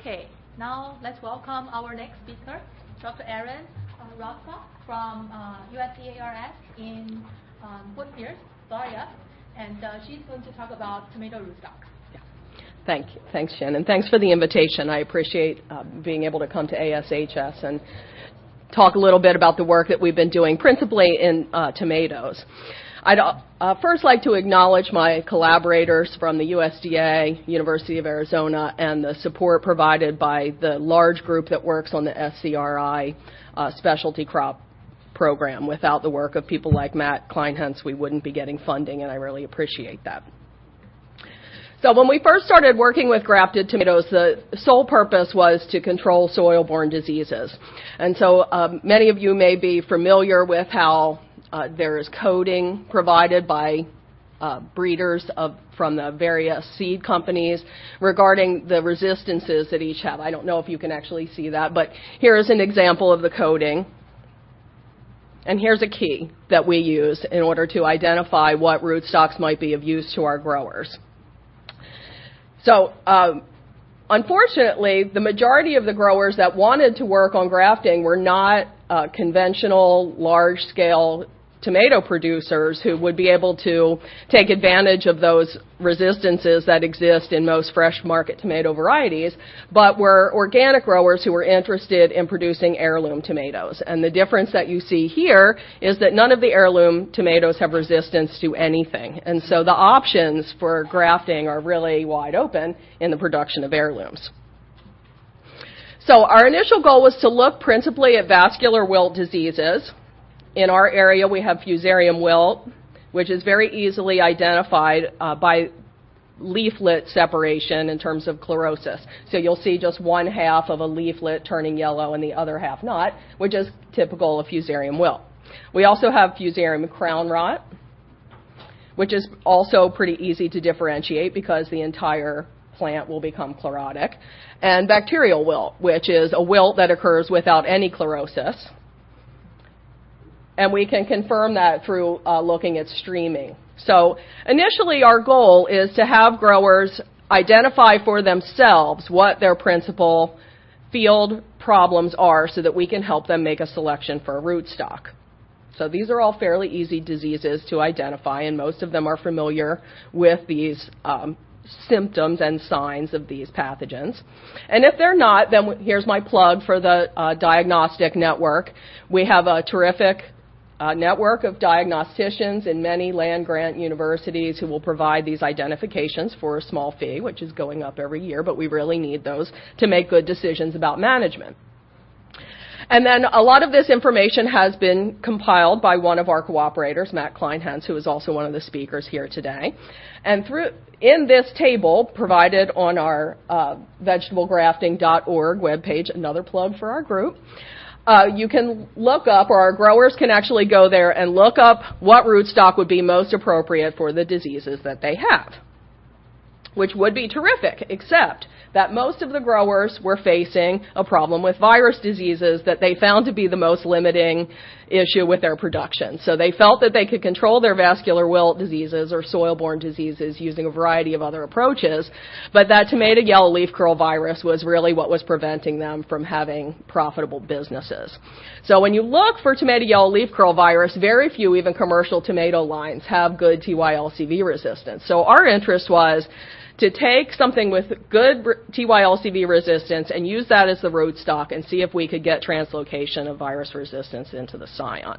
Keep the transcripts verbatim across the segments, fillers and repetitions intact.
Okay, now let's welcome our next speaker, Doctor Erin uh, Rothbach from uh, U S D A R S in um, Fort Pierce, Florida, and uh, she's going to talk about tomato rootstock. Yeah. Thank you. Thanks, Jen, and thanks for the invitation. I appreciate uh, being able to come to A S H S and talk a little bit about the work that we've been doing, principally in uh, tomatoes. I'd uh, first like to acknowledge my collaborators from the U S D A, University of Arizona, and the support provided by the large group that works on the S C R I uh, specialty crop program. Without the work of people like Matt Kleinhans, we wouldn't be getting funding, and I really appreciate that. So when we first started working with grafted tomatoes, the sole purpose was to control soil-borne diseases. And so um, many of you may be familiar with how Uh, there is coding provided by uh, breeders of, from the various seed companies regarding the resistances that each have. I don't know if you can actually see that, but here is an example of the coding. And here's a key that we use in order to identify what rootstocks might be of use to our growers. So um, unfortunately, the majority of the growers that wanted to work on grafting were not uh, conventional, large-scale tomato producers who would be able to take advantage of those resistances that exist in most fresh market tomato varieties, but were organic growers who were interested in producing heirloom tomatoes. And the difference that you see here is that none of the heirloom tomatoes have resistance to anything. And so the options for grafting are really wide open in the production of heirlooms. So our initial goal was to look principally at vascular wilt diseases. In our area, we have fusarium wilt, which is very easily identified uh, by leaflet separation in terms of chlorosis. So you'll see just one half of a leaflet turning yellow and the other half not, which is typical of fusarium wilt. We also have fusarium crown rot, which is also pretty easy to differentiate because the entire plant will become chlorotic, and bacterial wilt, which is a wilt that occurs without any chlorosis. And we can confirm that through uh, looking at streaming. So initially, our goal is to have growers identify for themselves what their principal field problems are so that we can help them make a selection for a rootstock. So these are all fairly easy diseases to identify, and most of them are familiar with these um, symptoms and signs of these pathogens. And if they're not, then here's my plug for the uh, diagnostic network. We have a terrific Uh, network of diagnosticians in many land-grant universities who will provide these identifications for a small fee, which is going up every year, but we really need those to make good decisions about management. And then a lot of this information has been compiled by one of our cooperators, Matt Kleinhans, who is also one of the speakers here today. And through in this table provided on our uh, vegetable grafting dot org webpage, another plug for our group, Uh, you can look up, or our growers can actually go there and look up what rootstock would be most appropriate for the diseases that they have, which would be terrific, except that most of the growers were facing a problem with virus diseases that they found to be the most limiting issue with their production. So they felt that they could control their vascular wilt diseases or soil-borne diseases using a variety of other approaches, but that tomato yellow leaf curl virus was really what was preventing them from having profitable businesses. So when you look for tomato yellow leaf curl virus, very few, even commercial tomato lines, have good T Y L C V resistance. So our interest was to take something with good T Y L C V resistance and use that as the rootstock and see if we could get translocation of virus resistance into the scion.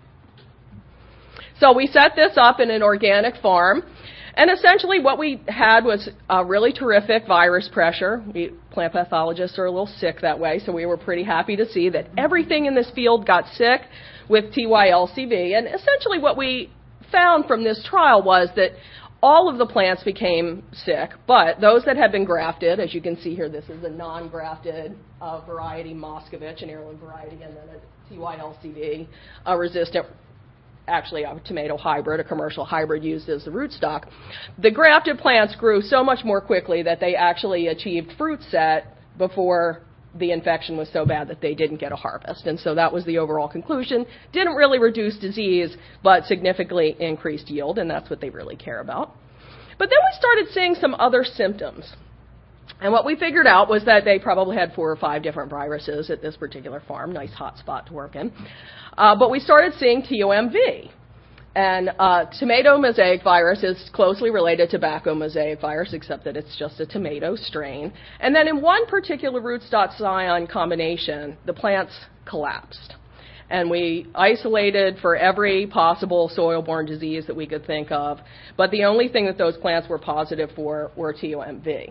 So we set this up in an organic farm, and essentially what we had was a really terrific virus pressure. We, plant pathologists are a little sick that way, so we were pretty happy to see that everything in this field got sick with T Y L C V. And essentially what we found from this trial was that all of the plants became sick, but those that had been grafted, as you can see here, this is a non-grafted uh, variety, Moscovich, an heirloom variety, and then a T Y L C V uh, resistant, actually a tomato hybrid, a commercial hybrid used as the rootstock. The grafted plants grew so much more quickly that they actually achieved fruit set before the infection was so bad that they didn't get a harvest. And so that was the overall conclusion. Didn't really reduce disease, but significantly increased yield, and that's what they really care about. But then we started seeing some other symptoms. And what we figured out was that they probably had four or five different viruses at this particular farm. Nice hot spot to work in. Uh, but we started seeing T O M V. And uh, tomato mosaic virus is closely related to tobacco mosaic virus, except that it's just a tomato strain. And then in one particular rootstock scion combination, the plants collapsed. And we isolated for every possible soil-borne disease that we could think of. But the only thing that those plants were positive for were T O M V,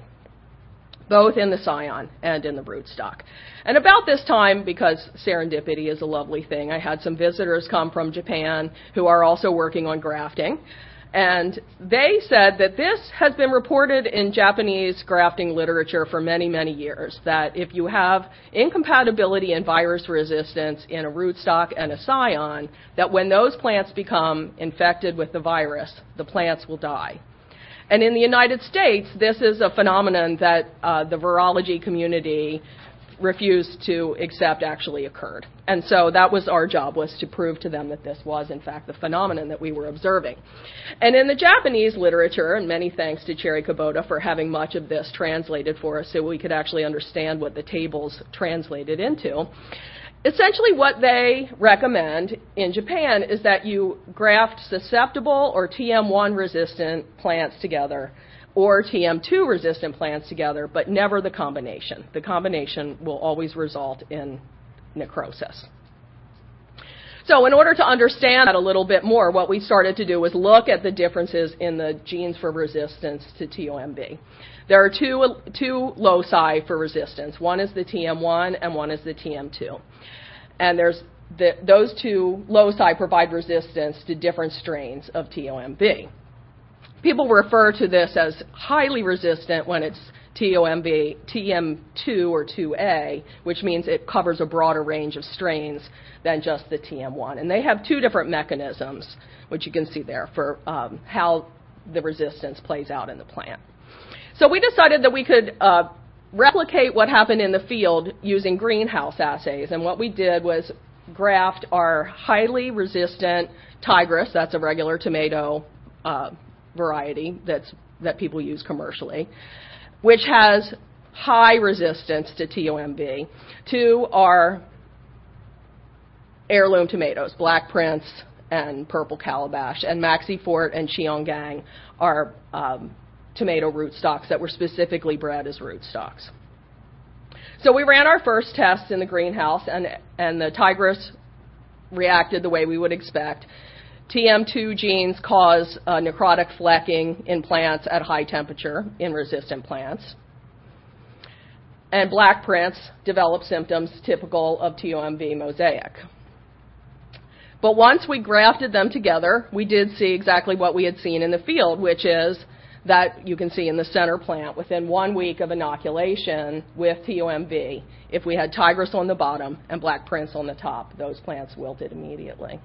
both in the scion and in the rootstock. And about this time, because serendipity is a lovely thing, I had some visitors come from Japan who are also working on grafting. And they said that this has been reported in Japanese grafting literature for many, many years, that if you have incompatibility and virus resistance in a rootstock and a scion, that when those plants become infected with the virus, the plants will die. And in the United States, this is a phenomenon that uh, the virology community refused to accept actually occurred. And so that was our job, was to prove to them that this was, in fact, the phenomenon that we were observing. And in the Japanese literature, and many thanks to Cherry Kubota for having much of this translated for us so we could actually understand what the tables translated into, essentially what they recommend in Japan is that you graft susceptible or T M one resistant plants together or T M two resistant plants together, but never the combination. The combination will always result in necrosis. So in order to understand that a little bit more, what we started to do was look at the differences in the genes for resistance to T O M V. There are two, two loci for resistance. One is the T M one and one is the T M two. And there's the, those two loci provide resistance to different strains of T O M V. People refer to this as highly resistant when it's T O M V, T M two or two A, which means it covers a broader range of strains than just the T M one. And they have two different mechanisms, which you can see there, for um, how the resistance plays out in the plant. So we decided that we could uh, replicate what happened in the field using greenhouse assays. And what we did was graft our highly resistant Tigris, that's a regular tomato uh, variety that's, that people use commercially, which has high resistance to T O M V, to our heirloom tomatoes, Black Prince and Purple Calabash, and Maxi Fort and Cheonggang are um, tomato rootstocks that were specifically bred as rootstocks. So we ran our first tests in the greenhouse, and, and the Tigris reacted the way we would expect. T M two genes cause uh, necrotic flecking in plants at high temperature in resistant plants. And Black Prince developed symptoms typical of T O M V mosaic. But once we grafted them together, we did see exactly what we had seen in the field, which is that you can see in the center plant, within one week of inoculation with T O M V, if we had Tigris on the bottom and Black Prince on the top, those plants wilted immediately.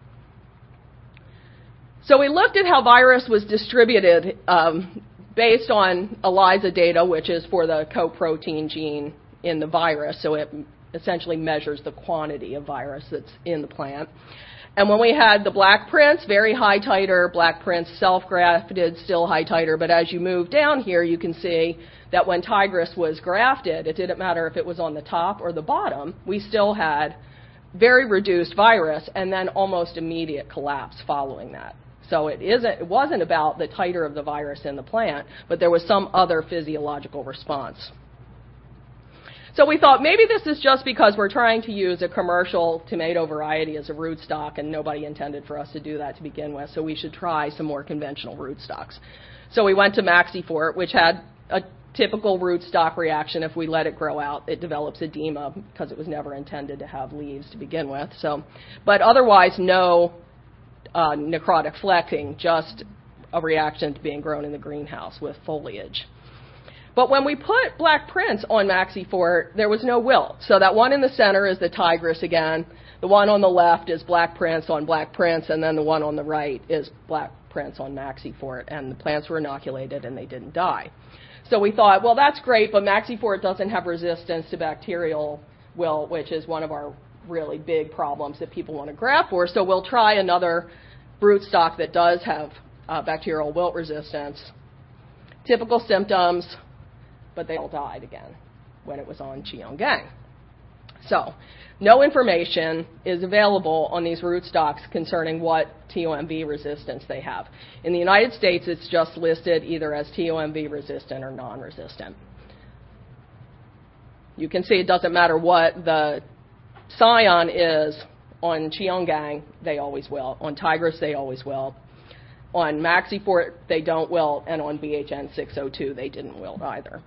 So we looked at how virus was distributed um, based on ELISA data, which is for the coprotein gene in the virus, so it essentially measures the quantity of virus that's in the plant. And when we had the Black Prince, very high titer, Black Prince self-grafted, still high titer, but as you move down here, you can see that when Tigris was grafted, it didn't matter if it was on the top or the bottom, we still had very reduced virus and then almost immediate collapse following that. So it isn't, it wasn't about the titer of the virus in the plant, but there was some other physiological response. So we thought maybe this is just because we're trying to use a commercial tomato variety as a rootstock, and nobody intended for us to do that to begin with, so we should try some more conventional rootstocks. So we went to Maxi Fort, which had a typical rootstock reaction. If we let it grow out, it develops edema because it was never intended to have leaves to begin with. So, but otherwise, no uh, necrotic flecking, just a reaction to being grown in the greenhouse with foliage. But when we put Black Prince on Maxi Fort, there was no wilt. So that one in the center is the Tigris again. The one on the left is Black Prince on Black Prince, and then the one on the right is Black Prince on Maxi Fort. And the plants were inoculated and they didn't die. So we thought, well, that's great, but Maxi Fort doesn't have resistance to bacterial wilt, which is one of our really big problems that people want to graft for. So we'll try another rootstock that does have uh, bacterial wilt resistance. Typical symptoms: but they all died again when it was on Cheongang. So, no information is available on these rootstocks concerning what T O M V resistance they have. In the United States, it's just listed either as T O M V resistant or non-resistant. You can see it doesn't matter what the scion is on Cheongang, they always will. On Tigris, they always will. On Maxifort, they don't wilt, and on B H N six oh two, they didn't wilt either.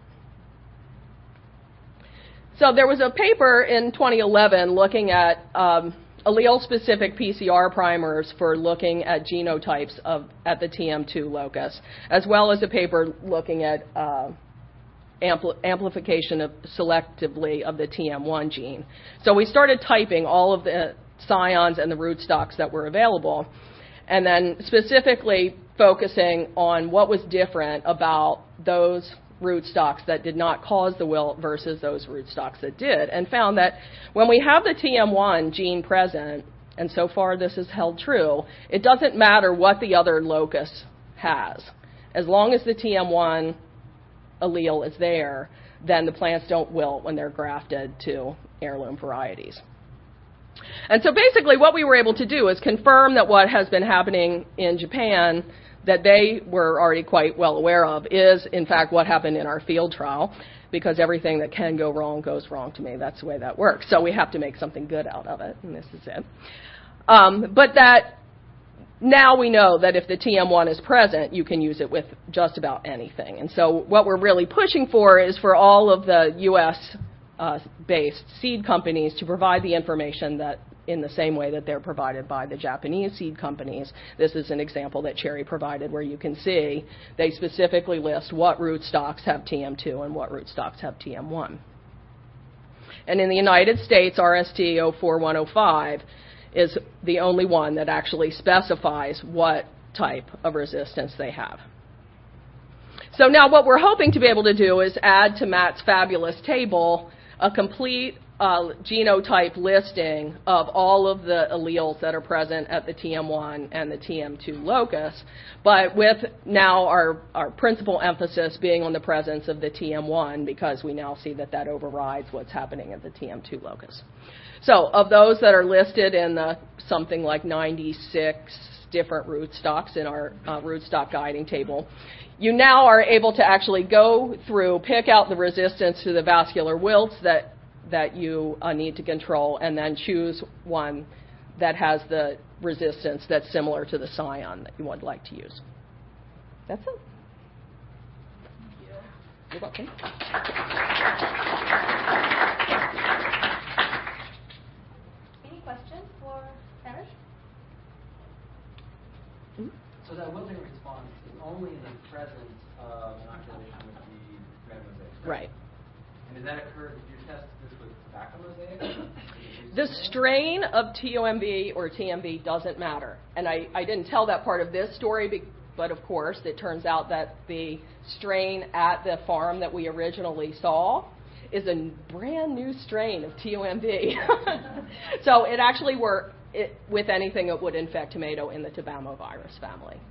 So there was a paper in twenty eleven looking at um, allele-specific P C R primers for looking at genotypes of, at the T M two locus, as well as a paper looking at uh, ampl amplification of selectively of the T M one gene. So we started typing all of the scions and the rootstocks that were available, and then specifically focusing on what was different about those rootstocks that did not cause the wilt versus those rootstocks that did, and found that when we have the T M one gene present, and so far this has held true, it doesn't matter what the other locus has. As long as the T M one allele is there, then the plants don't wilt when they're grafted to heirloom varieties. And so basically what we were able to do is confirm that what has been happening in Japan that they were already quite well aware of is, in fact, what happened in our field trial, because everything that can go wrong goes wrong to me. That's the way that works. So we have to make something good out of it, and this is it. Um, but that now we know that if the T M one is present, you can use it with just about anything. And so what we're really pushing for is for all of the U S uh, based seed companies to provide the information that in the same way that they're provided by the Japanese seed companies. This is an example that Cherry provided where you can see they specifically list what rootstocks have T M two and what rootstocks have T M one. And in the United States, R S T zero four one zero five is the only one that actually specifies what type of resistance they have. So now what we're hoping to be able to do is add to Matt's fabulous table a complete uh, genotype listing of all of the alleles that are present at the T M one and the T M two locus, but with now our, our principal emphasis being on the presence of the T M one, because we now see that that overrides what's happening at the T M two locus. So of those that are listed in the something like ninety-six different rootstocks in our uh, rootstock guiding table, you now are able to actually go through, pick out the resistance to the vascular wilts that, that you uh, need to control, and then choose one that has the resistance that's similar to the scion that you would like to use. That's it. Thank you. You're welcome. Any questions for Eric? So that wilting response is only in the presence of inoculation with the red mosaic. Right. And does that occur, did you test this with tobacco mosaic? The strain of T O M V or T M V doesn't matter. And I, I didn't tell that part of this story, but of course it turns out that the strain at the farm that we originally saw is a brand new strain of T O M V. So it actually worked it, with anything that would infect tomato in the Tabamovirus family.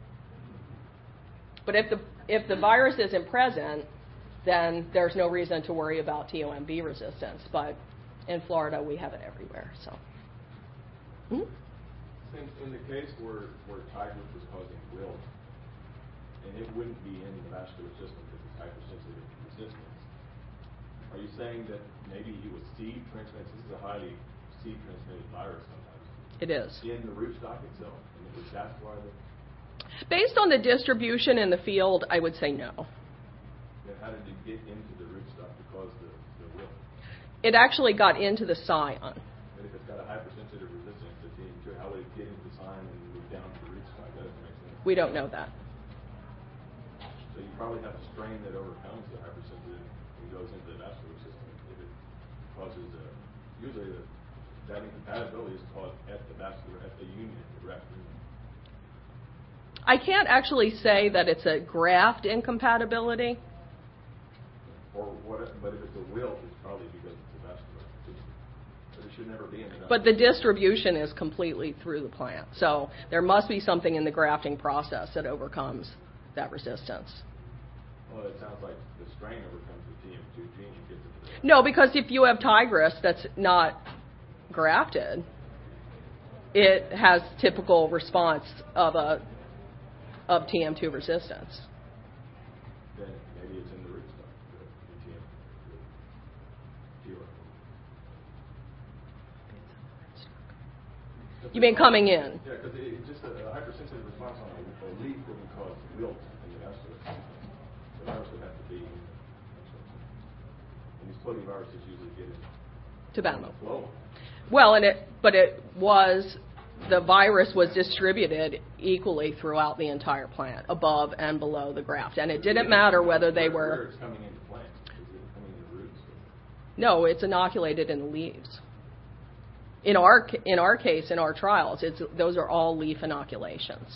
But if the, if the virus isn't present, then there's no reason to worry about T O M V resistance. But in Florida, we have it everywhere. So, hmm? in, in the case where, where Tigris was causing wilt, and it wouldn't be in the vascular system because it's hypersensitive to resistance, are you saying that maybe it was seed transmitted? This is a highly seed-transmitted virus sometimes. It is. In the rootstock itself, and it was that's why the... Based on the distribution in the field, I would say no. Then how did it get into the rootstock to cause the, the wilt? It actually got into the scion. But if it's got a hypersensitive resistance to T M two, how would it get into the scion and move down to the rootstock? That doesn't make sense. We don't know that. So you probably have a strain that overcomes the hypersensitive and goes into the vascular system. If it causes a, usually the, that incompatibility is caused at the vascular, at the union, the graft union. I can't actually say that it's a graft incompatibility. Or what? But if it's a wilt, it's probably because it's a vascular system. But it should never be in the vascular But the system. distribution is completely through the plant. So there must be something in the grafting process that overcomes that resistance. Well, it sounds like the strain overcomes the T M two gene and gets it to the... No, because if you have Tigris that's not grafted, it has typical response of a of T M two resistance. Then maybe it's in the rootstock, the, the T M, the T R. You mean coming in? Yeah, because it, it just a, a hypersensitive response on a, a leaf wouldn't cause wilt in the vascular. The virus would have to be. And these proteoviruses usually get in. To bound. Flow. Well, and it, but it was, the virus was distributed equally throughout the entire plant, above and below the graft, and it didn't matter whether they Where were. it's coming into plant. Is it coming in the roots? No, it's inoculated in the leaves. In our in our case, in our trials, it's those are all leaf inoculations.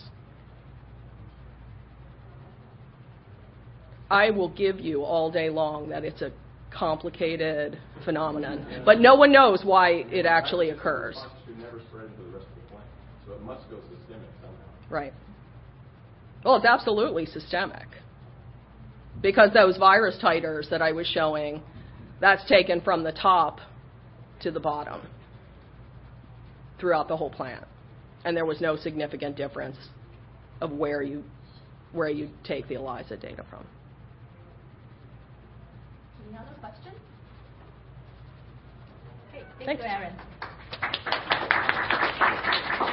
I will give you all day long that it's a complicated phenomenon, but no one knows why it actually occurs. It never spread into the rest of the plant, so it must go systemic somehow. Right. Well, it's absolutely systemic, because those virus titers that I was showing, that's taken from the top to the bottom throughout the whole plant, and there was no significant difference of where you where you take the ELISA data from. Any other questions? Okay, Thanks. thank you, Aaron.